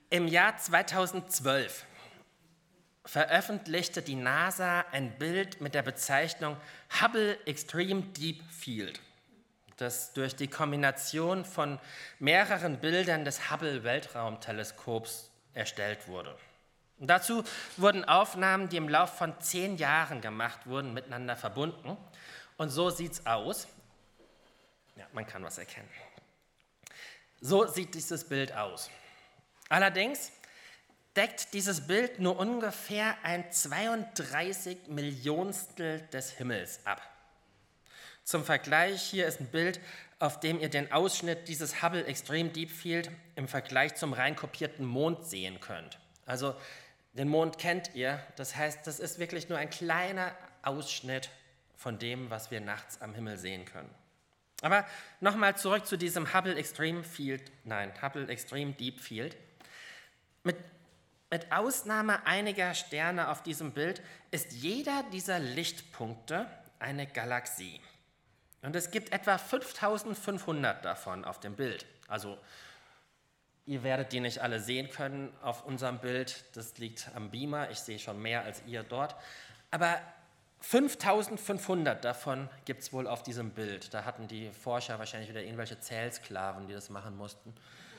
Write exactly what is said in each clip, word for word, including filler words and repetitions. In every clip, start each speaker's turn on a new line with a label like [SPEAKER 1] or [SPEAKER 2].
[SPEAKER 1] Im Jahr zweitausendzwölf veröffentlichte die NASA ein Bild mit der Bezeichnung Hubble Extreme Deep Field, das durch die Kombination von mehreren Bildern des Hubble-Weltraumteleskops erstellt wurde. Und dazu wurden Aufnahmen, die im Lauf von zehn Jahren gemacht wurden, miteinander verbunden. Und so sieht es aus. Ja, man kann was erkennen. So sieht dieses Bild aus. Allerdings deckt dieses Bild nur ungefähr ein zweiunddreißig Millionstel des Himmels ab. Zum Vergleich, hier ist ein Bild, auf dem ihr den Ausschnitt dieses Hubble Extreme Deep Field im Vergleich zum rein kopierten Mond sehen könnt. Also den Mond kennt ihr, das heißt, das ist wirklich nur ein kleiner Ausschnitt von dem, was wir nachts am Himmel sehen können. Aber nochmal zurück zu diesem Hubble Extreme Field, nein, Hubble Extreme Deep Field. Mit, mit Ausnahme einiger Sterne auf diesem Bild ist jeder dieser Lichtpunkte eine Galaxie. Und es gibt etwa fünftausendfünfhundert davon auf dem Bild. Also ihr werdet die nicht alle sehen können auf unserem Bild, das liegt am Beamer, ich sehe schon mehr als ihr dort. Aber fünftausendfünfhundert davon gibt es wohl auf diesem Bild. Da hatten die Forscher wahrscheinlich wieder irgendwelche Zählsklaven, die das machen mussten.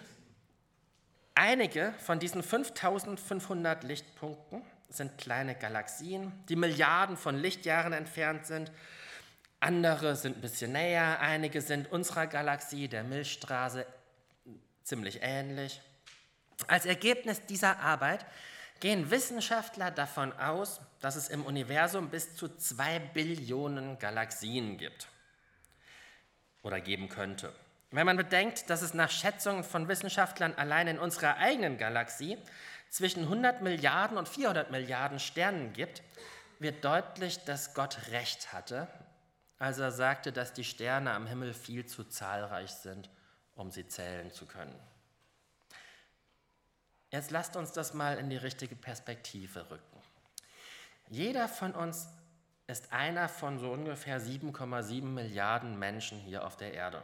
[SPEAKER 1] Einige von diesen fünftausendfünfhundert Lichtpunkten sind kleine Galaxien, die Milliarden von Lichtjahren entfernt sind. Andere sind ein bisschen näher, einige sind unserer Galaxie, der Milchstraße, ziemlich ähnlich. Als Ergebnis dieser Arbeit gehen Wissenschaftler davon aus, dass es im Universum bis zu zwei Billionen Galaxien gibt oder geben könnte. Wenn man bedenkt, dass es nach Schätzungen von Wissenschaftlern allein in unserer eigenen Galaxie zwischen hundert Milliarden und vierhundert Milliarden Sternen gibt, wird deutlich, dass Gott recht hatte, als er sagte, dass die Sterne am Himmel viel zu zahlreich sind, um sie zählen zu können. Jetzt lasst uns das mal in die richtige Perspektive rücken. Jeder von uns ist einer von so ungefähr sieben Komma sieben Milliarden Menschen hier auf der Erde.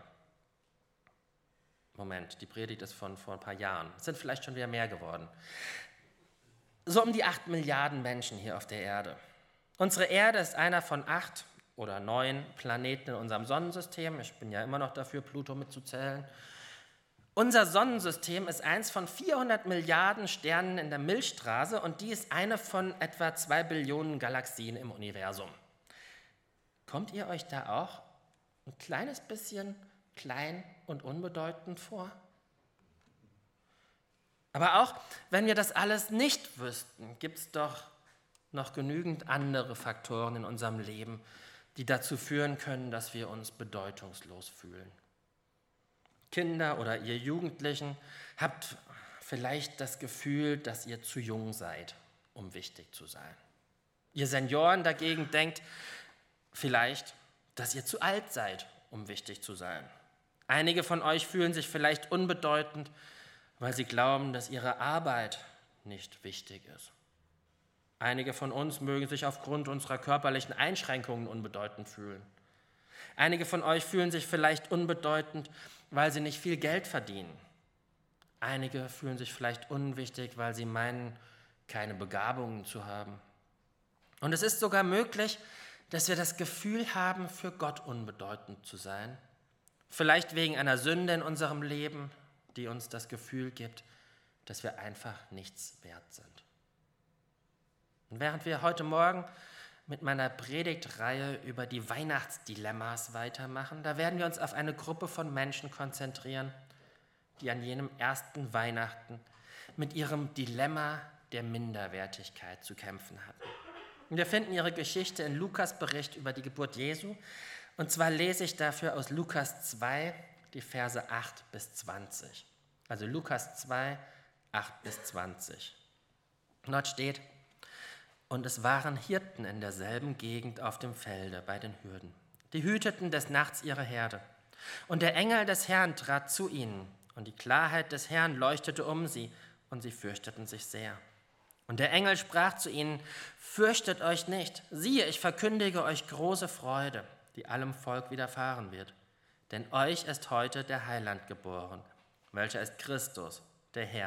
[SPEAKER 1] Moment, die Predigt ist von vor ein paar Jahren. Es sind vielleicht schon wieder mehr geworden. So um die acht Milliarden Menschen hier auf der Erde. Unsere Erde ist einer von acht oder neun Planeten in unserem Sonnensystem. Ich bin ja immer noch dafür, Pluto mitzuzählen. Unser Sonnensystem ist eins von vierhundert Milliarden Sternen in der Milchstraße und die ist eine von etwa zwei Billionen Galaxien im Universum. Kommt ihr euch da auch ein kleines bisschen klein und unbedeutend vor? Aber auch wenn wir das alles nicht wüssten, gibt es doch noch genügend andere Faktoren in unserem Leben, die dazu führen können, dass wir uns bedeutungslos fühlen. Kinder oder ihr Jugendlichen habt vielleicht das Gefühl, dass ihr zu jung seid, um wichtig zu sein. Ihr Senioren dagegen denkt vielleicht, dass ihr zu alt seid, um wichtig zu sein. Einige von euch fühlen sich vielleicht unbedeutend, weil sie glauben, dass ihre Arbeit nicht wichtig ist. Einige von uns mögen sich aufgrund unserer körperlichen Einschränkungen unbedeutend fühlen. Einige von euch fühlen sich vielleicht unbedeutend, weil sie nicht viel Geld verdienen. Einige fühlen sich vielleicht unwichtig, weil sie meinen, keine Begabungen zu haben. Und es ist sogar möglich, dass wir das Gefühl haben, für Gott unbedeutend zu sein. Vielleicht wegen einer Sünde in unserem Leben, die uns das Gefühl gibt, dass wir einfach nichts wert sind. Und während wir heute Morgen mit meiner Predigtreihe über die Weihnachtsdilemmas weitermachen, da werden wir uns auf eine Gruppe von Menschen konzentrieren, die an jenem ersten Weihnachten mit ihrem Dilemma der Minderwertigkeit zu kämpfen hatten. Und wir finden ihre Geschichte in Lukas Bericht über die Geburt Jesu. Und zwar lese ich dafür aus Lukas zwei, die Verse acht bis zwanzig. Also Lukas zwei, acht bis zwanzig. Und dort steht: Und es waren Hirten in derselben Gegend auf dem Felde bei den Hürden. Die hüteten des Nachts ihre Herde. Und der Engel des Herrn trat zu ihnen, und die Klarheit des Herrn leuchtete um sie, und sie fürchteten sich sehr. Und der Engel sprach zu ihnen: Fürchtet euch nicht, siehe, ich verkündige euch große Freude, die allem Volk widerfahren wird. Denn euch ist heute der Heiland geboren, welcher ist Christus, der Herr.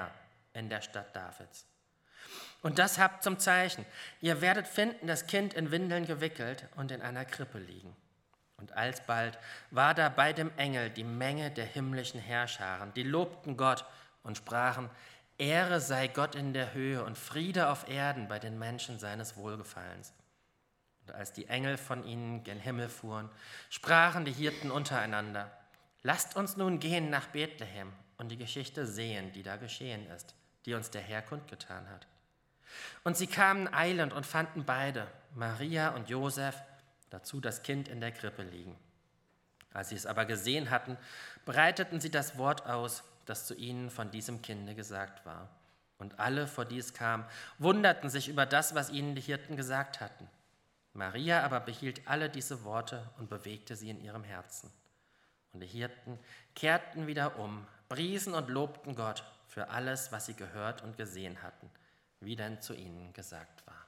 [SPEAKER 1] in der Stadt Davids. Und das habt zum Zeichen: Ihr werdet finden, das Kind in Windeln gewickelt und in einer Krippe liegen. Und alsbald war da bei dem Engel die Menge der himmlischen Heerscharen, die lobten Gott und sprachen: Ehre sei Gott in der Höhe und Friede auf Erden bei den Menschen seines Wohlgefallens. Und als die Engel von ihnen gen Himmel fuhren, sprachen die Hirten untereinander: Lasst uns nun gehen nach Bethlehem und die Geschichte sehen, die da geschehen ist, die uns der Herr kundgetan hat. Und sie kamen eilend und fanden beide, Maria und Josef, dazu das Kind in der Krippe liegen. Als sie es aber gesehen hatten, breiteten sie das Wort aus, das zu ihnen von diesem Kinde gesagt war. Und alle, vor die es kam, wunderten sich über das, was ihnen die Hirten gesagt hatten. Maria aber behielt alle diese Worte und bewegte sie in ihrem Herzen. Und die Hirten kehrten wieder um, priesen und lobten Gott für alles, was sie gehört und gesehen hatten, wie denn zu ihnen gesagt war.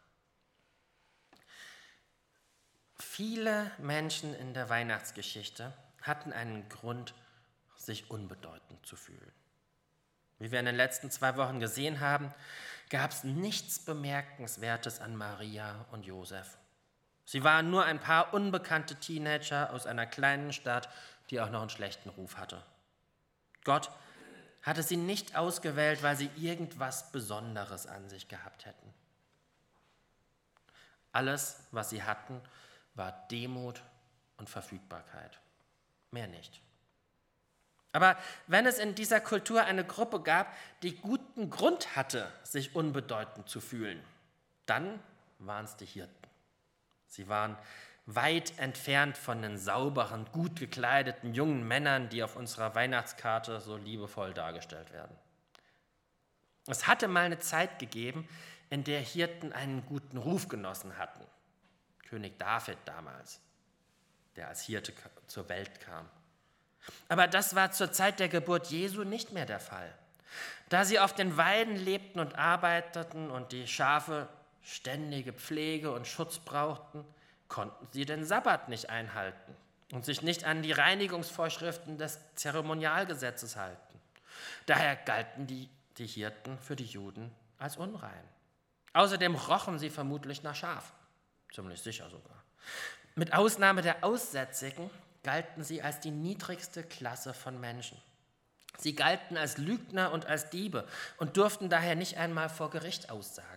[SPEAKER 1] Viele Menschen in der Weihnachtsgeschichte hatten einen Grund, sich unbedeutend zu fühlen. Wie wir in den letzten zwei Wochen gesehen haben, gab es nichts Bemerkenswertes an Maria und Josef. Sie waren nur ein paar unbekannte Teenager aus einer kleinen Stadt, die auch noch einen schlechten Ruf hatte. Gott hatte sie nicht ausgewählt, weil sie irgendwas Besonderes an sich gehabt hätten. Alles, was sie hatten, war Demut und Verfügbarkeit. Mehr nicht. Aber wenn es in dieser Kultur eine Gruppe gab, die guten Grund hatte, sich unbedeutend zu fühlen, dann waren es die Hirten. Sie waren weit entfernt von den sauberen, gut gekleideten jungen Männern, die auf unserer Weihnachtskarte so liebevoll dargestellt werden. Es hatte mal eine Zeit gegeben, in der Hirten einen guten Ruf genossen hatten. König David damals, der als Hirte zur Welt kam. Aber das war zur Zeit der Geburt Jesu nicht mehr der Fall. Da sie auf den Weiden lebten und arbeiteten und die Schafe ständige Pflege und Schutz brauchten, konnten sie den Sabbat nicht einhalten und sich nicht an die Reinigungsvorschriften des Zeremonialgesetzes halten. Daher galten die, die Hirten für die Juden als unrein. Außerdem rochen sie vermutlich nach Schaf, ziemlich sicher sogar. Mit Ausnahme der Aussätzigen galten sie als die niedrigste Klasse von Menschen. Sie galten als Lügner und als Diebe und durften daher nicht einmal vor Gericht aussagen.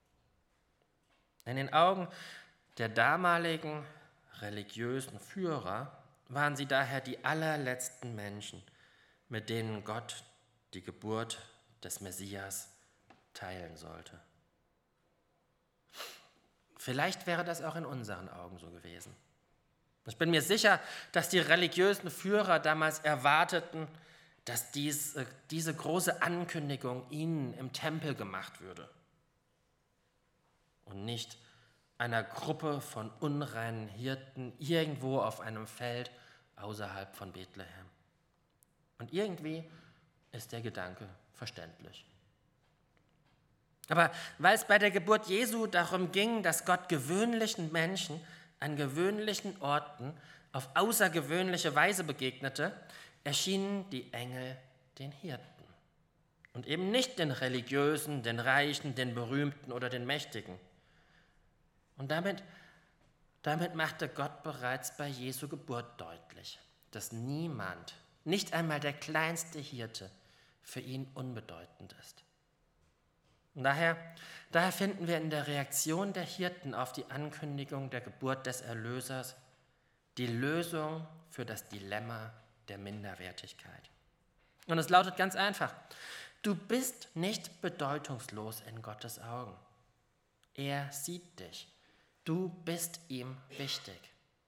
[SPEAKER 1] In den Augen der damaligen religiösen Führer waren sie daher die allerletzten Menschen, mit denen Gott die Geburt des Messias teilen sollte. Vielleicht wäre das auch in unseren Augen so gewesen. Ich bin mir sicher, dass die religiösen Führer damals erwarteten, dass dies, diese große Ankündigung ihnen im Tempel gemacht würde und nicht einer Gruppe von unreinen Hirten irgendwo auf einem Feld außerhalb von Bethlehem. Und irgendwie ist der Gedanke verständlich. Aber weil es bei der Geburt Jesu darum ging, dass Gott gewöhnlichen Menschen an gewöhnlichen Orten auf außergewöhnliche Weise begegnete, erschienen die Engel den Hirten. Und eben nicht den Religiösen, den Reichen, den Berühmten oder den Mächtigen. Und damit, damit machte Gott bereits bei Jesu Geburt deutlich, dass niemand, nicht einmal der kleinste Hirte, für ihn unbedeutend ist. Und daher, daher finden wir in der Reaktion der Hirten auf die Ankündigung der Geburt des Erlösers die Lösung für das Dilemma der Minderwertigkeit. Und es lautet ganz einfach: Du bist nicht bedeutungslos in Gottes Augen. Er sieht dich. Du bist ihm wichtig.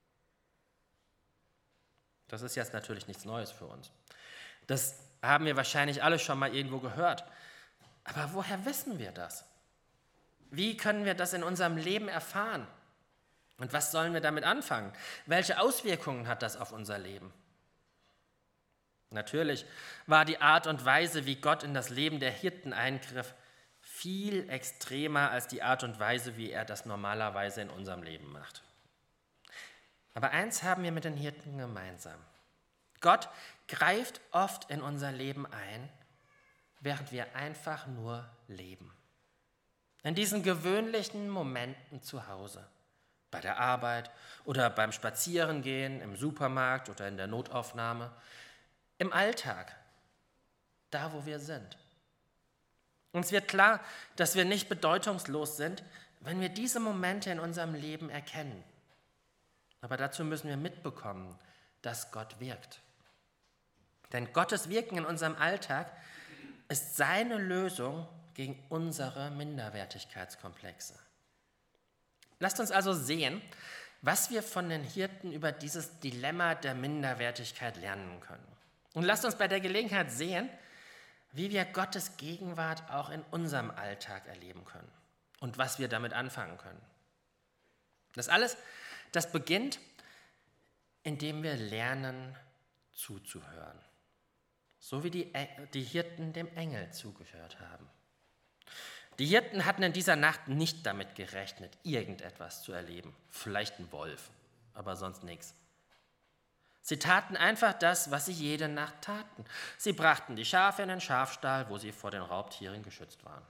[SPEAKER 1] Das ist jetzt natürlich nichts Neues für uns. Das haben wir wahrscheinlich alle schon mal irgendwo gehört. Aber woher wissen wir das? Wie können wir das in unserem Leben erfahren? Und was sollen wir damit anfangen? Welche Auswirkungen hat das auf unser Leben? Natürlich war die Art und Weise, wie Gott in das Leben der Hirten eingriff, viel extremer als die Art und Weise, wie er das normalerweise in unserem Leben macht. Aber eins haben wir mit den Hirten gemeinsam. Gott greift oft in unser Leben ein, während wir einfach nur leben. In diesen gewöhnlichen Momenten zu Hause, bei der Arbeit oder beim Spazierengehen, im Supermarkt oder in der Notaufnahme, im Alltag, da wo wir sind. Uns wird klar, dass wir nicht bedeutungslos sind, wenn wir diese Momente in unserem Leben erkennen. Aber dazu müssen wir mitbekommen, dass Gott wirkt. Denn Gottes Wirken in unserem Alltag ist seine Lösung gegen unsere Minderwertigkeitskomplexe. Lasst uns also sehen, was wir von den Hirten über dieses Dilemma der Minderwertigkeit lernen können. Und lasst uns bei der Gelegenheit sehen, wie wir Gottes Gegenwart auch in unserem Alltag erleben können und was wir damit anfangen können. Das alles, das beginnt, indem wir lernen, zuzuhören. So wie die, die Hirten dem Engel zugehört haben. Die Hirten hatten in dieser Nacht nicht damit gerechnet, irgendetwas zu erleben. Vielleicht ein Wolf, aber sonst nichts. Sie taten einfach das, was sie jede Nacht taten. Sie brachten die Schafe in den Schafstall, wo sie vor den Raubtieren geschützt waren.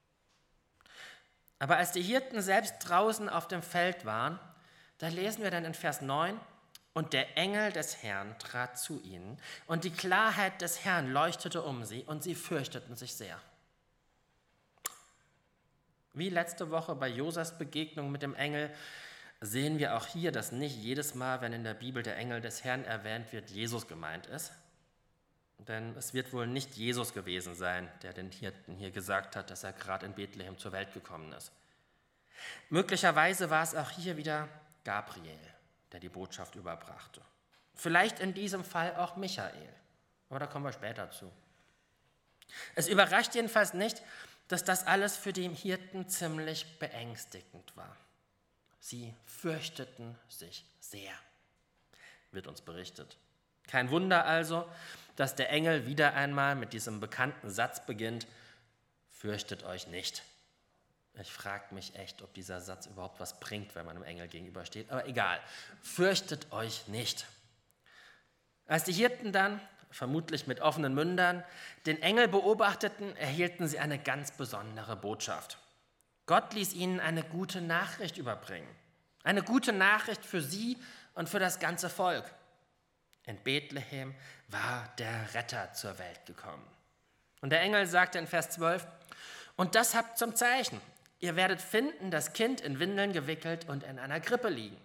[SPEAKER 1] Aber als die Hirten selbst draußen auf dem Feld waren, da lesen wir dann in Vers neun, und der Engel des Herrn trat zu ihnen, und die Klarheit des Herrn leuchtete um sie, und sie fürchteten sich sehr. Wie letzte Woche bei Josas Begegnung mit dem Engel sehen wir auch hier, dass nicht jedes Mal, wenn in der Bibel der Engel des Herrn erwähnt wird, Jesus gemeint ist. Denn es wird wohl nicht Jesus gewesen sein, der den Hirten hier gesagt hat, dass er gerade in Bethlehem zur Welt gekommen ist. Möglicherweise war es auch hier wieder Gabriel, der die Botschaft überbrachte. Vielleicht in diesem Fall auch Michael, aber da kommen wir später zu. Es überrascht jedenfalls nicht, dass das alles für die Hirten ziemlich beängstigend war. Sie fürchteten sich sehr, wird uns berichtet. Kein Wunder also, dass der Engel wieder einmal mit diesem bekannten Satz beginnt: Fürchtet euch nicht. Ich frage mich echt, ob dieser Satz überhaupt was bringt, wenn man einem Engel gegenübersteht. Aber egal, fürchtet euch nicht. Als die Hirten dann, vermutlich mit offenen Mündern, den Engel beobachteten, erhielten sie eine ganz besondere Botschaft. Gott ließ ihnen eine gute Nachricht überbringen. Eine gute Nachricht für sie und für das ganze Volk. In Bethlehem war der Retter zur Welt gekommen. Und der Engel sagte in Vers zwölf, und das habt zum Zeichen. Ihr werdet finden, das Kind in Windeln gewickelt und in einer Krippe liegen.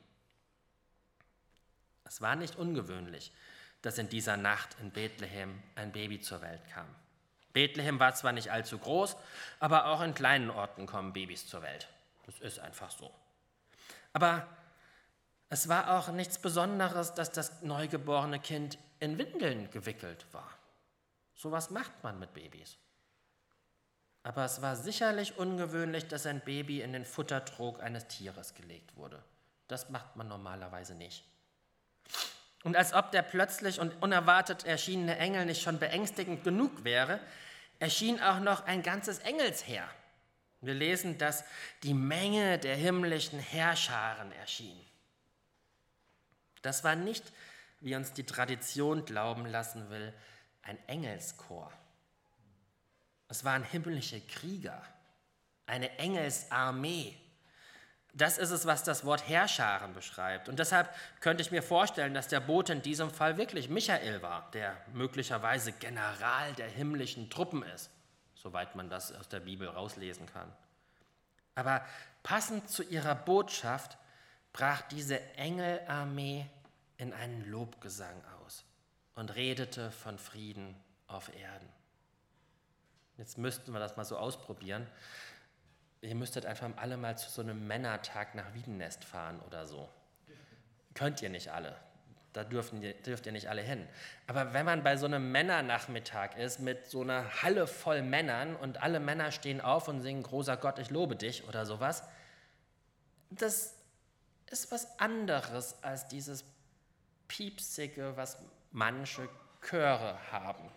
[SPEAKER 1] Es war nicht ungewöhnlich, dass in dieser Nacht in Bethlehem ein Baby zur Welt kam. Bethlehem war zwar nicht allzu groß, aber auch in kleinen Orten kommen Babys zur Welt. Das ist einfach so. Aber es war auch nichts Besonderes, dass das neugeborene Kind in Windeln gewickelt war. So was macht man mit Babys. Aber es war sicherlich ungewöhnlich, dass ein Baby in den Futtertrog eines Tieres gelegt wurde. Das macht man normalerweise nicht. Und als ob der plötzlich und unerwartet erschienene Engel nicht schon beängstigend genug wäre, erschien auch noch ein ganzes Engelsheer. Wir lesen, dass die Menge der himmlischen Heerscharen erschien. Das war nicht, wie uns die Tradition glauben lassen will, ein Engelschor. Es waren himmlische Krieger, eine Engelsarmee. Das ist es, was das Wort Heerscharen beschreibt. Und deshalb könnte ich mir vorstellen, dass der Bote in diesem Fall wirklich Michael war, der möglicherweise General der himmlischen Truppen ist, soweit man das aus der Bibel rauslesen kann. Aber passend zu ihrer Botschaft brach diese Engelarmee in einen Lobgesang aus und redete von Frieden auf Erden. Jetzt müssten wir das mal so ausprobieren. Ihr müsstet einfach alle mal zu so einem Männertag nach Wiedenest fahren oder so. Könnt ihr nicht alle. Da dürfen, dürft ihr nicht alle hin. Aber wenn man bei so einem Männernachmittag ist mit so einer Halle voll Männern und alle Männer stehen auf und singen Großer Gott, ich lobe dich oder sowas, das ist was anderes als dieses Piepsige, was manche Chöre haben.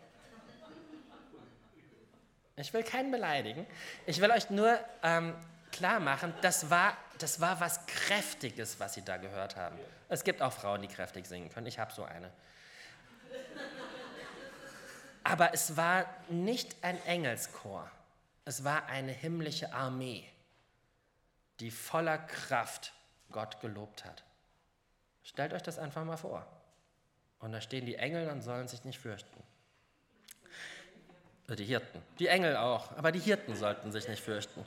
[SPEAKER 1] Ich will keinen beleidigen. Ich will euch nur ähm, klar machen, das war, das war was Kräftiges, was sie da gehört haben. Es gibt auch Frauen, die kräftig singen können. Ich habe so eine. Aber es war nicht ein Engelschor, es war eine himmlische Armee, die voller Kraft Gott gelobt hat. Stellt euch das einfach mal vor. Und da stehen die Engel und sollen sich nicht fürchten. Die Hirten. Die Engel auch, aber die Hirten sollten sich nicht fürchten.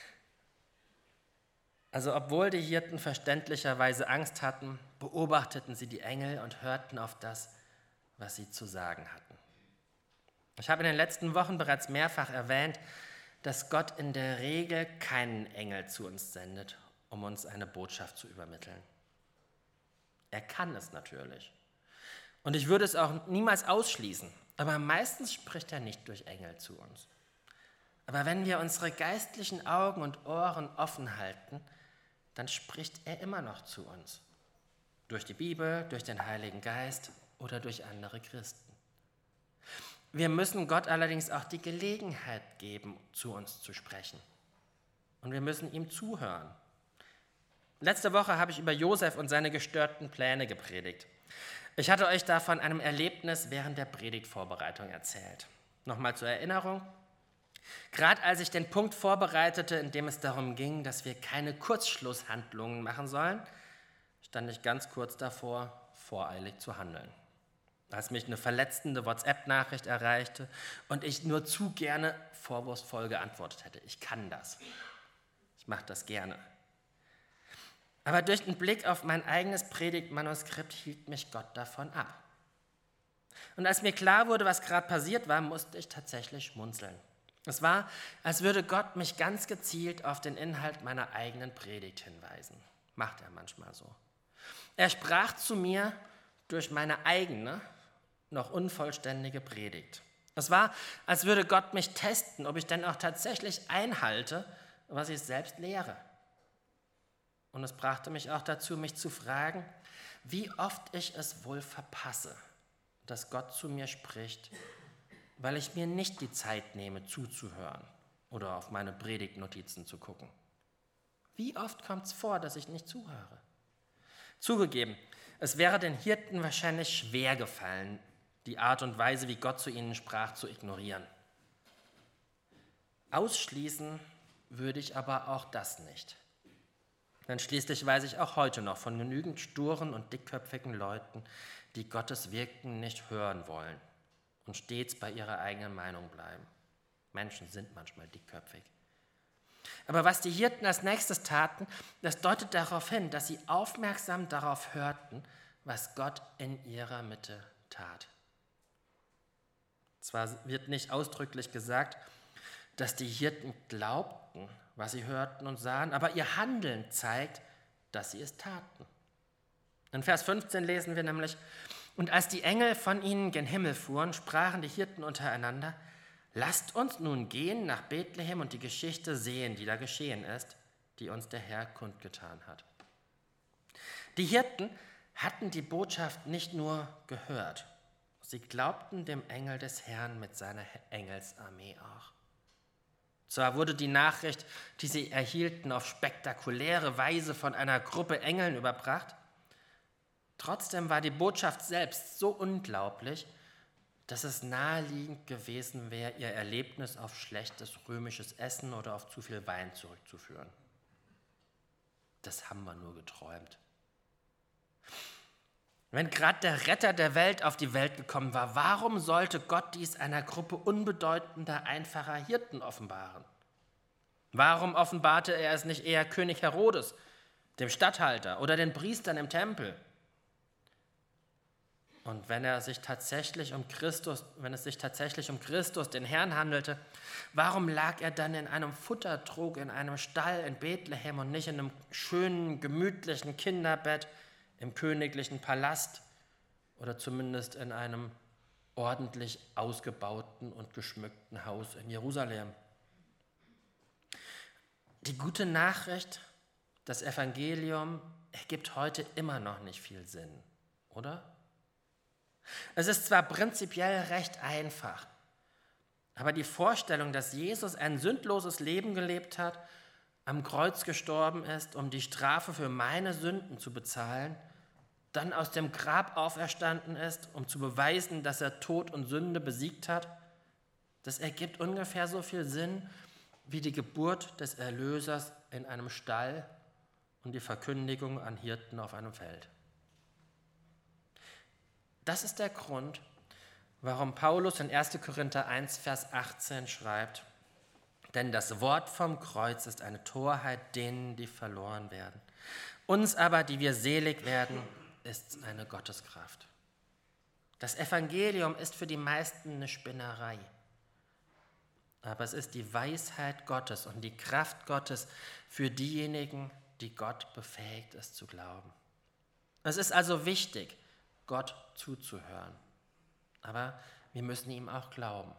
[SPEAKER 1] Also obwohl die Hirten verständlicherweise Angst hatten, beobachteten sie die Engel und hörten auf das, was sie zu sagen hatten. Ich habe in den letzten Wochen bereits mehrfach erwähnt, dass Gott in der Regel keinen Engel zu uns sendet, um uns eine Botschaft zu übermitteln. Er kann es natürlich. Und ich würde es auch niemals ausschließen, aber meistens spricht er nicht durch Engel zu uns. Aber wenn wir unsere geistlichen Augen und Ohren offen halten, dann spricht er immer noch zu uns. Durch die Bibel, durch den Heiligen Geist oder durch andere Christen. Wir müssen Gott allerdings auch die Gelegenheit geben, zu uns zu sprechen. Und wir müssen ihm zuhören. Letzte Woche habe ich über Josef und seine gestörten Pläne gepredigt. Ich hatte euch da von einem Erlebnis während der Predigtvorbereitung erzählt. Nochmal zur Erinnerung. Gerade als ich den Punkt vorbereitete, in dem es darum ging, dass wir keine Kurzschlusshandlungen machen sollen, stand ich ganz kurz davor, voreilig zu handeln. Als mich eine verletzende WhatsApp-Nachricht erreichte und ich nur zu gerne vorwurfsvoll geantwortet hätte. Ich kann das. Ich mache das gerne. Aber durch den Blick auf mein eigenes Predigtmanuskript hielt mich Gott davon ab. Und als mir klar wurde, was gerade passiert war, musste ich tatsächlich schmunzeln. Es war, als würde Gott mich ganz gezielt auf den Inhalt meiner eigenen Predigt hinweisen. Macht er manchmal so. Er sprach zu mir durch meine eigene, noch unvollständige Predigt. Es war, als würde Gott mich testen, ob ich denn auch tatsächlich einhalte, was ich selbst lehre. Und es brachte mich auch dazu, mich zu fragen, wie oft ich es wohl verpasse, dass Gott zu mir spricht, weil ich mir nicht die Zeit nehme, zuzuhören oder auf meine Predigtnotizen zu gucken. Wie oft kommt es vor, dass ich nicht zuhöre? Zugegeben, es wäre den Hirten wahrscheinlich schwer gefallen, die Art und Weise, wie Gott zu ihnen sprach, zu ignorieren. Ausschließen würde ich aber auch das nicht. Denn schließlich weiß ich auch heute noch von genügend sturen und dickköpfigen Leuten, die Gottes Wirken nicht hören wollen und stets bei ihrer eigenen Meinung bleiben. Menschen sind manchmal dickköpfig. Aber was die Hirten als nächstes taten, das deutet darauf hin, dass sie aufmerksam darauf hörten, was Gott in ihrer Mitte tat. Zwar wird nicht ausdrücklich gesagt, dass die Hirten glaubten, was sie hörten und sahen, aber ihr Handeln zeigt, dass sie es taten. In Vers fünfzehn lesen wir nämlich, und als die Engel von ihnen gen Himmel fuhren, sprachen die Hirten untereinander, lasst uns nun gehen nach Bethlehem und die Geschichte sehen, die da geschehen ist, die uns der Herr kundgetan hat. Die Hirten hatten die Botschaft nicht nur gehört, sie glaubten dem Engel des Herrn mit seiner Engelsarmee auch. Zwar wurde die Nachricht, die sie erhielten, auf spektakuläre Weise von einer Gruppe Engeln überbracht, trotzdem war die Botschaft selbst so unglaublich, dass es naheliegend gewesen wäre, ihr Erlebnis auf schlechtes römisches Essen oder auf zu viel Wein zurückzuführen. Das haben wir nur geträumt. Wenn gerade der Retter der Welt auf die Welt gekommen war, warum sollte Gott dies einer Gruppe unbedeutender, einfacher Hirten offenbaren? Warum offenbarte er es nicht eher König Herodes, dem Statthalter oder den Priestern im Tempel? Und wenn er sich tatsächlich um Christus, wenn es sich tatsächlich um Christus, den Herrn, handelte, warum lag er dann in einem Futtertrog, in einem Stall in Bethlehem und nicht in einem schönen, gemütlichen Kinderbett im königlichen Palast oder zumindest in einem ordentlich ausgebauten und geschmückten Haus in Jerusalem? Die gute Nachricht, das Evangelium, ergibt heute immer noch nicht viel Sinn, oder? Es ist zwar prinzipiell recht einfach, aber die Vorstellung, dass Jesus ein sündloses Leben gelebt hat, am Kreuz gestorben ist, um die Strafe für meine Sünden zu bezahlen dann aus dem Grab auferstanden ist, um zu beweisen, dass er Tod und Sünde besiegt hat, das ergibt ungefähr so viel Sinn wie die Geburt des Erlösers in einem Stall und die Verkündigung an Hirten auf einem Feld. Das ist der Grund, warum Paulus in erster Korinther eins, Vers achtzehn schreibt, denn das Wort vom Kreuz ist eine Torheit denen, die verloren werden. Uns aber, die wir selig werden, ist eine Gotteskraft. Das Evangelium ist für die meisten eine Spinnerei. Aber es ist die Weisheit Gottes und die Kraft Gottes für diejenigen, die Gott befähigt ist zu glauben. Es ist also wichtig, Gott zuzuhören. Aber wir müssen ihm auch glauben.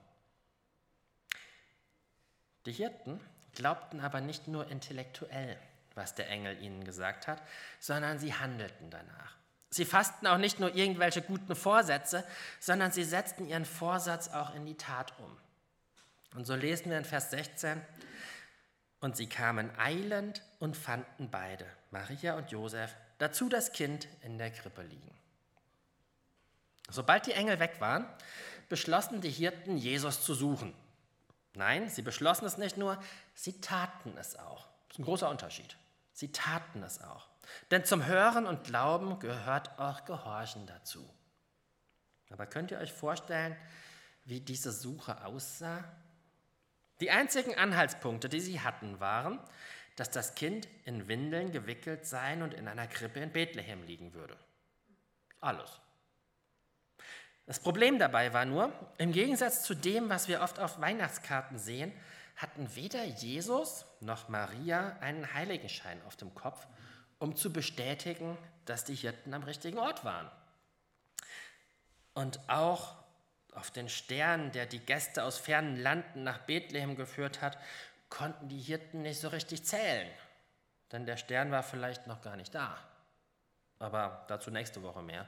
[SPEAKER 1] Die Hirten glaubten aber nicht nur intellektuell, was der Engel ihnen gesagt hat, sondern sie handelten danach. Sie fassten auch nicht nur irgendwelche guten Vorsätze, sondern sie setzten ihren Vorsatz auch in die Tat um. Und so lesen wir in Vers sechzehn, und sie kamen eilend und fanden beide, Maria und Josef, dazu das Kind in der Krippe liegen. Sobald die Engel weg waren, beschlossen die Hirten, Jesus zu suchen. Nein, sie beschlossen es nicht nur, sie taten es auch. Das ist ein großer Unterschied. Sie taten es auch. Denn zum Hören und Glauben gehört auch Gehorchen dazu. Aber könnt ihr euch vorstellen, wie diese Suche aussah? Die einzigen Anhaltspunkte, die sie hatten, waren, dass das Kind in Windeln gewickelt sein und in einer Krippe in Bethlehem liegen würde. Alles. Das Problem dabei war nur, im Gegensatz zu dem, was wir oft auf Weihnachtskarten sehen, hatten weder Jesus noch Maria einen Heiligenschein auf dem Kopf, um zu bestätigen, dass die Hirten am richtigen Ort waren. Und auch auf den Stern, der die Gäste aus fernen Landen nach Bethlehem geführt hat, konnten die Hirten nicht so richtig zählen, denn der Stern war vielleicht noch gar nicht da. Aber dazu nächste Woche mehr.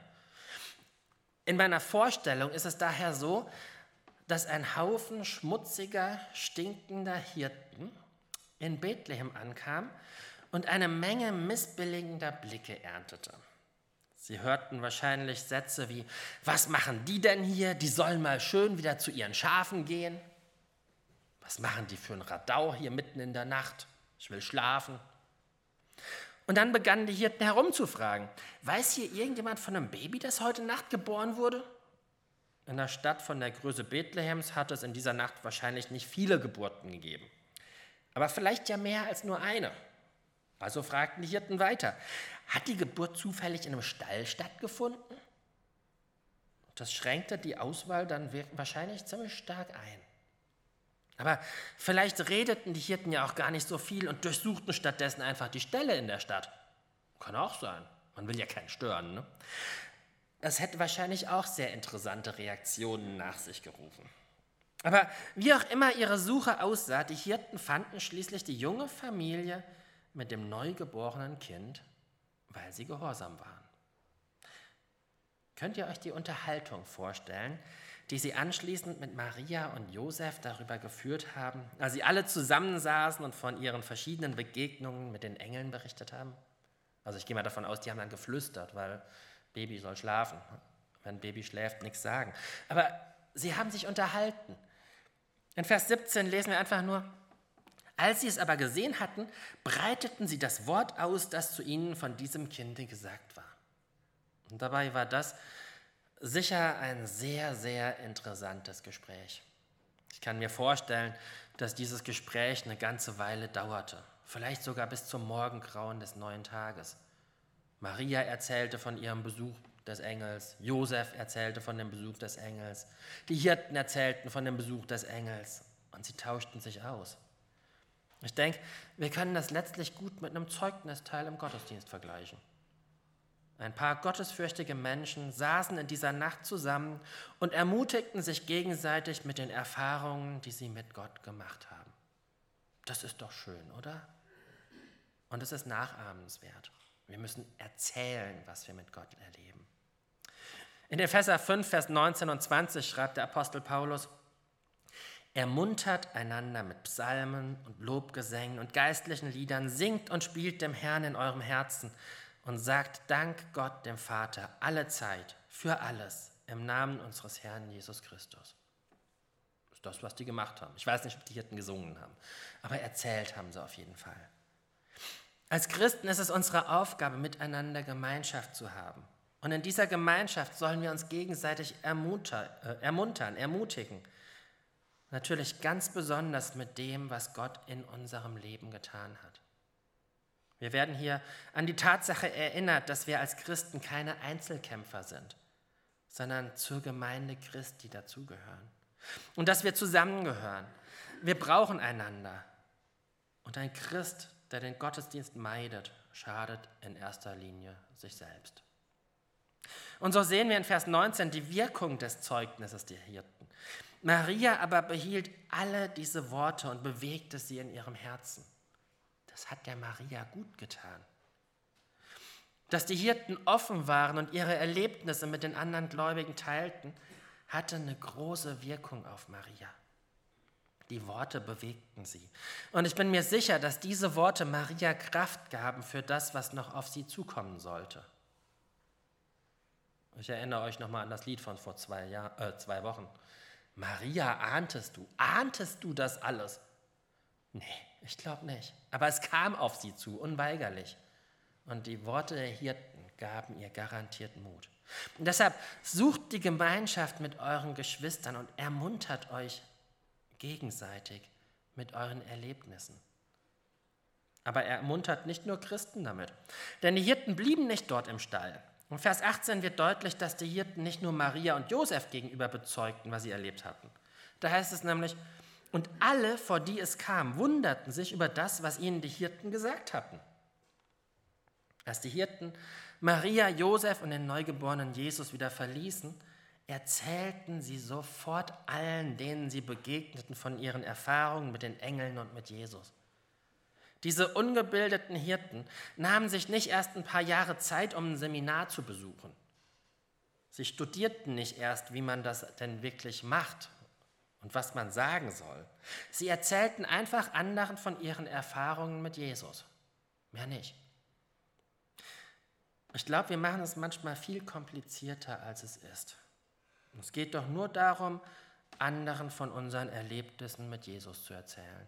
[SPEAKER 1] In meiner Vorstellung ist es daher so, dass ein Haufen schmutziger, stinkender Hirten in Bethlehem ankam und eine Menge missbilligender Blicke erntete. Sie hörten wahrscheinlich Sätze wie, was machen die denn hier? Die sollen mal schön wieder zu ihren Schafen gehen. Was machen die für ein Radau hier mitten in der Nacht? Ich will schlafen. Und dann begannen die Hirten herumzufragen, weiß hier irgendjemand von einem Baby, das heute Nacht geboren wurde? In der Stadt von der Größe Bethlehems hat es in dieser Nacht wahrscheinlich nicht viele Geburten gegeben. Aber vielleicht ja mehr als nur eine. Also fragten die Hirten weiter, hat die Geburt zufällig in einem Stall stattgefunden? Das schränkte die Auswahl dann wahrscheinlich ziemlich stark ein. Aber vielleicht redeten die Hirten ja auch gar nicht so viel und durchsuchten stattdessen einfach die Ställe in der Stadt. Kann auch sein, man will ja keinen stören, ne? Das hätte wahrscheinlich auch sehr interessante Reaktionen nach sich gerufen. Aber wie auch immer ihre Suche aussah, die Hirten fanden schließlich die junge Familie mit dem neugeborenen Kind, weil sie gehorsam waren. Könnt ihr euch die Unterhaltung vorstellen, die sie anschließend mit Maria und Josef darüber geführt haben, als sie alle zusammensaßen und von ihren verschiedenen Begegnungen mit den Engeln berichtet haben? Also ich gehe mal davon aus, die haben dann geflüstert, weil Baby soll schlafen. Wenn Baby schläft, nichts sagen. Aber sie haben sich unterhalten. In Vers siebzehn lesen wir einfach nur, als sie es aber gesehen hatten, breiteten sie das Wort aus, das zu ihnen von diesem Kinde gesagt war. Und dabei war das sicher ein sehr, sehr interessantes Gespräch. Ich kann mir vorstellen, dass dieses Gespräch eine ganze Weile dauerte, vielleicht sogar bis zum Morgengrauen des neuen Tages. Maria erzählte von ihrem Besuch des Engels, Josef erzählte von dem Besuch des Engels, die Hirten erzählten von dem Besuch des Engels und sie tauschten sich aus. Ich denke, wir können das letztlich gut mit einem Zeugnisteil im Gottesdienst vergleichen. Ein paar gottesfürchtige Menschen saßen in dieser Nacht zusammen und ermutigten sich gegenseitig mit den Erfahrungen, die sie mit Gott gemacht haben. Das ist doch schön, oder? Und es ist nachahmenswert. Wir müssen erzählen, was wir mit Gott erleben. In Epheser fünf, Vers neunzehn und zwanzig schreibt der Apostel Paulus, ermuntert einander mit Psalmen und Lobgesängen und geistlichen Liedern, singt und spielt dem Herrn in eurem Herzen und sagt Dank Gott, dem Vater, alle Zeit, für alles, im Namen unseres Herrn Jesus Christus. Das ist das, was die gemacht haben. Ich weiß nicht, ob die Hirten gesungen haben, aber erzählt haben sie auf jeden Fall. Als Christen ist es unsere Aufgabe, miteinander Gemeinschaft zu haben. Und in dieser Gemeinschaft sollen wir uns gegenseitig ermuntern, äh, ermuntern, ermutigen. Natürlich ganz besonders mit dem, was Gott in unserem Leben getan hat. Wir werden hier an die Tatsache erinnert, dass wir als Christen keine Einzelkämpfer sind, sondern zur Gemeinde Christi dazugehören. Und dass wir zusammengehören. Wir brauchen einander. Und ein Christ, der den Gottesdienst meidet, schadet in erster Linie sich selbst. Und so sehen wir in Vers neunzehn die Wirkung des Zeugnisses der Hirten. Maria aber behielt alle diese Worte und bewegte sie in ihrem Herzen. Das hat der Maria gut getan. Dass die Hirten offen waren und ihre Erlebnisse mit den anderen Gläubigen teilten, hatte eine große Wirkung auf Maria. Die Worte bewegten sie. Und ich bin mir sicher, dass diese Worte Maria Kraft gaben für das, was noch auf sie zukommen sollte. Ich erinnere euch nochmal an das Lied von vor zwei, Jahr, äh, zwei Wochen. Maria, ahntest du, ahntest du das alles? Nee, ich glaube nicht. Aber es kam auf sie zu, unweigerlich. Und die Worte der Hirten gaben ihr garantiert Mut. Und deshalb sucht die Gemeinschaft mit euren Geschwistern und ermuntert euch gegenseitig mit euren Erlebnissen. Aber er ermuntert nicht nur Christen damit. Denn die Hirten blieben nicht dort im Stall. In Vers achtzehn wird deutlich, dass die Hirten nicht nur Maria und Josef gegenüber bezeugten, was sie erlebt hatten. Da heißt es nämlich, und alle, vor die es kam, wunderten sich über das, was ihnen die Hirten gesagt hatten. Als die Hirten Maria, Josef und den neugeborenen Jesus wieder verließen, erzählten sie sofort allen, denen sie begegneten, von ihren Erfahrungen mit den Engeln und mit Jesus. Diese ungebildeten Hirten nahmen sich nicht erst ein paar Jahre Zeit, um ein Seminar zu besuchen. Sie studierten nicht erst, wie man das denn wirklich macht und was man sagen soll. Sie erzählten einfach anderen von ihren Erfahrungen mit Jesus. Mehr nicht. Ich glaube, wir machen es manchmal viel komplizierter, als es ist. Es geht doch nur darum, anderen von unseren Erlebnissen mit Jesus zu erzählen.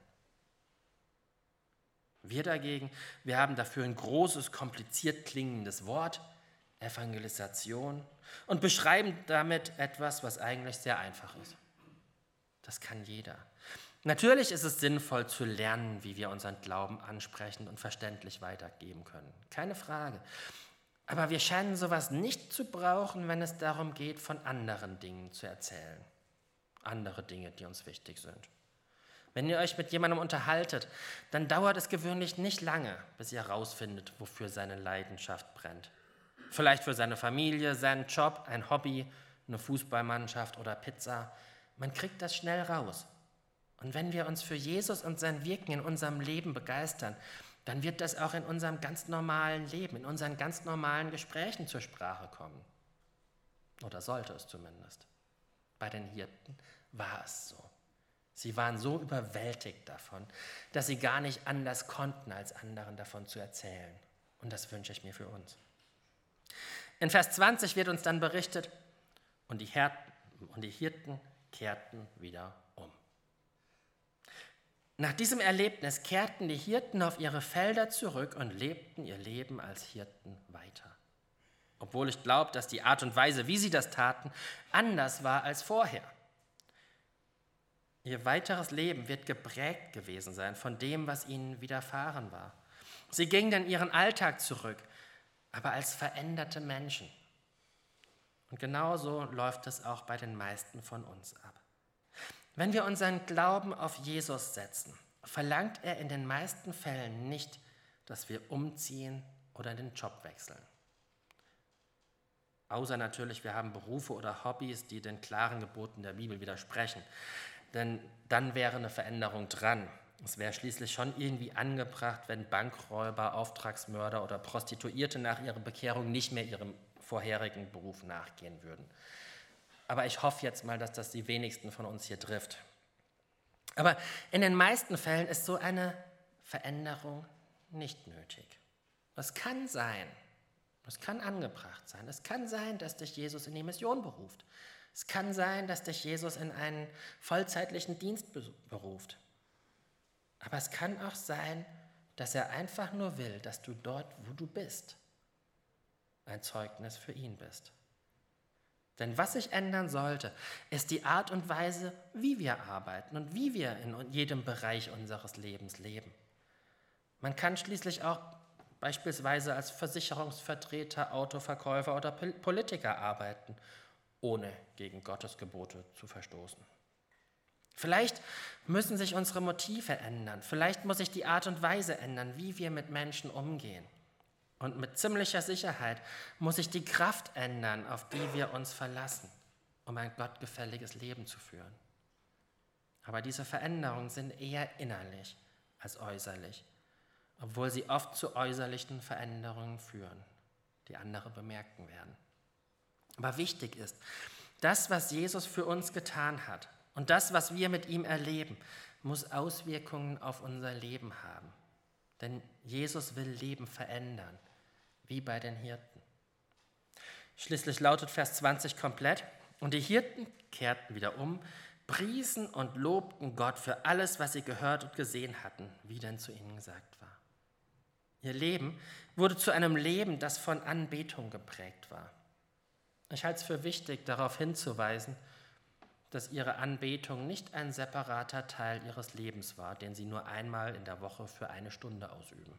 [SPEAKER 1] Wir dagegen, wir haben dafür ein großes, kompliziert klingendes Wort, Evangelisation, und beschreiben damit etwas, was eigentlich sehr einfach ist. Das kann jeder. Natürlich ist es sinnvoll zu lernen, wie wir unseren Glauben ansprechend und verständlich weitergeben können. Keine Frage. Aber wir scheinen sowas nicht zu brauchen, wenn es darum geht, von anderen Dingen zu erzählen. Andere Dinge, die uns wichtig sind. Wenn ihr euch mit jemandem unterhaltet, dann dauert es gewöhnlich nicht lange, bis ihr herausfindet, wofür seine Leidenschaft brennt. Vielleicht für seine Familie, seinen Job, ein Hobby, eine Fußballmannschaft oder Pizza. Man kriegt das schnell raus. Und wenn wir uns für Jesus und sein Wirken in unserem Leben begeistern, dann wird das auch in unserem ganz normalen Leben, in unseren ganz normalen Gesprächen zur Sprache kommen. Oder sollte es zumindest. Bei den Hirten war es so. Sie waren so überwältigt davon, dass sie gar nicht anders konnten, als anderen davon zu erzählen. Und das wünsche ich mir für uns. In Vers zwanzig wird uns dann berichtet, und die, Hirten, und die Hirten kehrten wieder um. Nach diesem Erlebnis kehrten die Hirten auf ihre Felder zurück und lebten ihr Leben als Hirten weiter. Obwohl ich glaube, dass die Art und Weise, wie sie das taten, anders war als vorher. Ihr weiteres Leben wird geprägt gewesen sein von dem, was ihnen widerfahren war. Sie gingen in ihren Alltag zurück, aber als veränderte Menschen. Und genauso läuft es auch bei den meisten von uns ab. Wenn wir unseren Glauben auf Jesus setzen, verlangt er in den meisten Fällen nicht, dass wir umziehen oder den Job wechseln. Außer natürlich, wir haben Berufe oder Hobbys, die den klaren Geboten der Bibel widersprechen. Denn dann wäre eine Veränderung dran. Es wäre schließlich schon irgendwie angebracht, wenn Bankräuber, Auftragsmörder oder Prostituierte nach ihrer Bekehrung nicht mehr ihrem vorherigen Beruf nachgehen würden. Aber ich hoffe jetzt mal, dass das die wenigsten von uns hier trifft. Aber in den meisten Fällen ist so eine Veränderung nicht nötig. Es kann sein, Es kann angebracht sein. Es kann sein, dass dich Jesus in die Mission beruft. Es kann sein, dass dich Jesus in einen vollzeitlichen Dienst beruft. Aber es kann auch sein, dass er einfach nur will, dass du dort, wo du bist, ein Zeugnis für ihn bist. Denn was sich ändern sollte, ist die Art und Weise, wie wir arbeiten und wie wir in jedem Bereich unseres Lebens leben. Man kann schließlich auch beispielsweise als Versicherungsvertreter, Autoverkäufer oder Politiker arbeiten, ohne gegen Gottes Gebote zu verstoßen. Vielleicht müssen sich unsere Motive ändern, vielleicht muss sich die Art und Weise ändern, wie wir mit Menschen umgehen. Und mit ziemlicher Sicherheit muss sich die Kraft ändern, auf die wir uns verlassen, um ein gottgefälliges Leben zu führen. Aber diese Veränderungen sind eher innerlich als äußerlich, obwohl sie oft zu äußerlichen Veränderungen führen, die andere bemerken werden. Aber wichtig ist, das, was Jesus für uns getan hat und das, was wir mit ihm erleben, muss Auswirkungen auf unser Leben haben. Denn Jesus will Leben verändern, wie bei den Hirten. Schließlich lautet Vers zwanzig komplett: Und die Hirten kehrten wieder um, priesen und lobten Gott für alles, was sie gehört und gesehen hatten, wie denn zu ihnen gesagt war. Ihr Leben wurde zu einem Leben, das von Anbetung geprägt war. Ich halte es für wichtig, darauf hinzuweisen, dass ihre Anbetung nicht ein separater Teil ihres Lebens war, den sie nur einmal in der Woche für eine Stunde ausüben.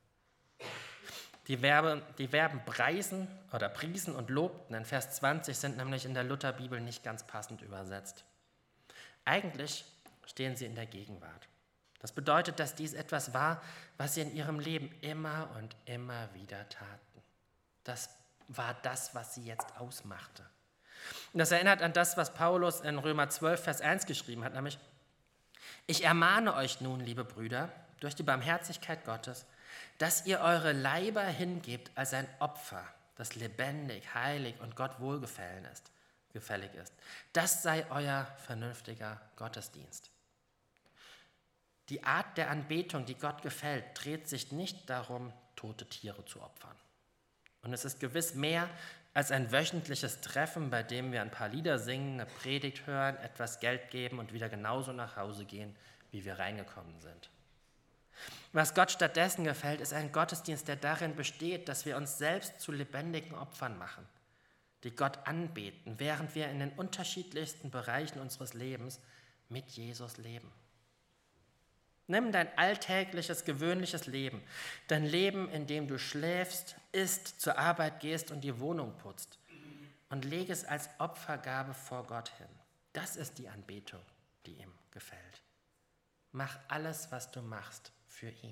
[SPEAKER 1] Die Verben, die Verben preisen oder priesen und lobten in Vers zwanzig sind nämlich in der Lutherbibel nicht ganz passend übersetzt. Eigentlich stehen sie in der Gegenwart. Das bedeutet, dass dies etwas war, was sie in ihrem Leben immer und immer wieder taten. Das war das, was sie jetzt ausmachte. Und das erinnert an das, was Paulus in Römer zwölf, Vers eins geschrieben hat, nämlich: Ich ermahne euch nun, liebe Brüder, durch die Barmherzigkeit Gottes, dass ihr eure Leiber hingebt als ein Opfer, das lebendig, heilig und Gott wohlgefällig ist, gefällig ist. Das sei euer vernünftiger Gottesdienst. Die Art der Anbetung, die Gott gefällt, dreht sich nicht darum, tote Tiere zu opfern. Und es ist gewiss mehr als ein wöchentliches Treffen, bei dem wir ein paar Lieder singen, eine Predigt hören, etwas Geld geben und wieder genauso nach Hause gehen, wie wir reingekommen sind. Was Gott stattdessen gefällt, ist ein Gottesdienst, der darin besteht, dass wir uns selbst zu lebendigen Opfern machen, die Gott anbeten, während wir in den unterschiedlichsten Bereichen unseres Lebens mit Jesus leben. Nimm dein alltägliches, gewöhnliches Leben, dein Leben, in dem du schläfst, isst, zur Arbeit gehst und die Wohnung putzt, und lege es als Opfergabe vor Gott hin. Das ist die Anbetung, die ihm gefällt. Mach alles, was du machst, für ihn.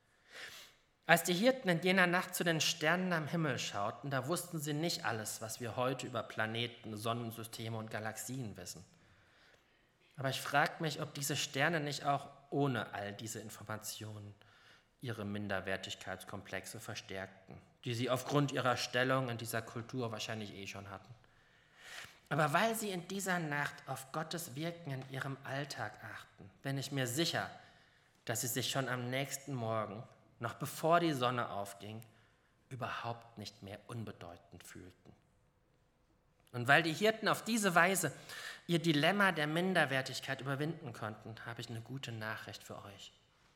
[SPEAKER 1] Als die Hirten in jener Nacht zu den Sternen am Himmel schauten, da wussten sie nicht alles, was wir heute über Planeten, Sonnensysteme und Galaxien wissen. Aber ich frage mich, ob diese Sterne nicht auch ohne all diese Informationen ihre Minderwertigkeitskomplexe verstärkten, die sie aufgrund ihrer Stellung in dieser Kultur wahrscheinlich eh schon hatten. Aber weil sie in dieser Nacht auf Gottes Wirken in ihrem Alltag achten, bin ich mir sicher, dass sie sich schon am nächsten Morgen, noch bevor die Sonne aufging, überhaupt nicht mehr unbedeutend fühlten. Und weil die Hirten auf diese Weise ihr Dilemma der Minderwertigkeit überwinden konnten, habe ich eine gute Nachricht für euch.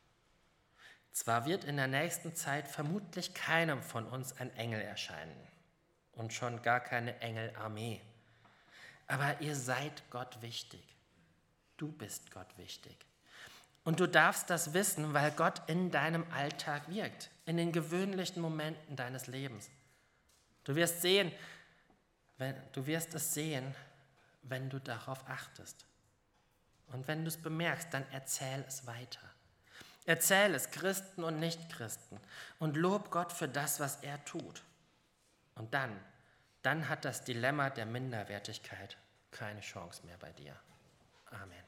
[SPEAKER 1] Zwar wird in der nächsten Zeit vermutlich keinem von uns ein Engel erscheinen und schon gar keine Engelarmee, aber ihr seid Gott wichtig. Du bist Gott wichtig. Und du darfst das wissen, weil Gott in deinem Alltag wirkt, in den gewöhnlichen Momenten deines Lebens. Du wirst sehen, wenn, du wirst es sehen, wenn du darauf achtest. Und wenn du es bemerkst, dann erzähl es weiter. Erzähl es Christen und Nichtchristen und lob Gott für das, was er tut. Und dann, dann hat das Dilemma der Minderwertigkeit keine Chance mehr bei dir. Amen.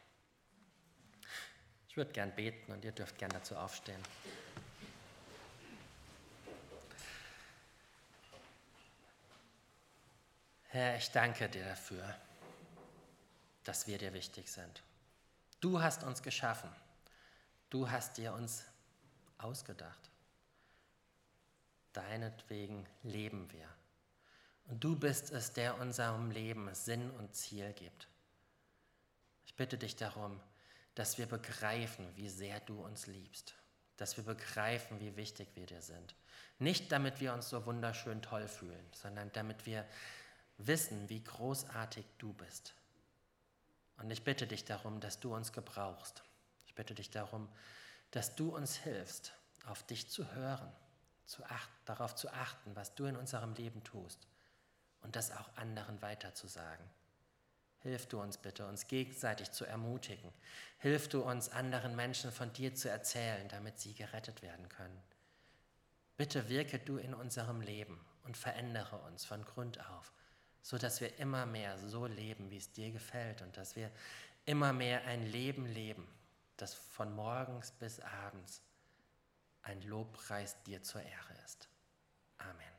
[SPEAKER 1] Ich würde gern beten und ihr dürft gern dazu aufstehen. Herr, ich danke dir dafür, dass wir dir wichtig sind. Du hast uns geschaffen. Du hast dir uns ausgedacht. deinetwegen leben wir. Und du bist es, der unserem Leben Sinn und Ziel gibt. Ich bitte dich darum, dass wir begreifen, wie sehr du uns liebst, dass wir begreifen, wie wichtig wir dir sind. Nicht damit wir uns so wunderschön toll fühlen, sondern damit wir wissen, wie großartig du bist. Und ich bitte dich darum, dass du uns gebrauchst. Ich bitte dich darum, dass du uns hilfst, auf dich zu hören, zu acht, darauf zu achten, was du in unserem Leben tust und das auch anderen weiterzusagen. Hilf du uns bitte, uns gegenseitig zu ermutigen. Hilf du uns, anderen Menschen von dir zu erzählen, damit sie gerettet werden können. Bitte wirke du in unserem Leben und verändere uns von Grund auf, sodass wir immer mehr so leben, wie es dir gefällt und dass wir immer mehr ein Leben leben, das von morgens bis abends ein Lobpreis dir zur Ehre ist. Amen.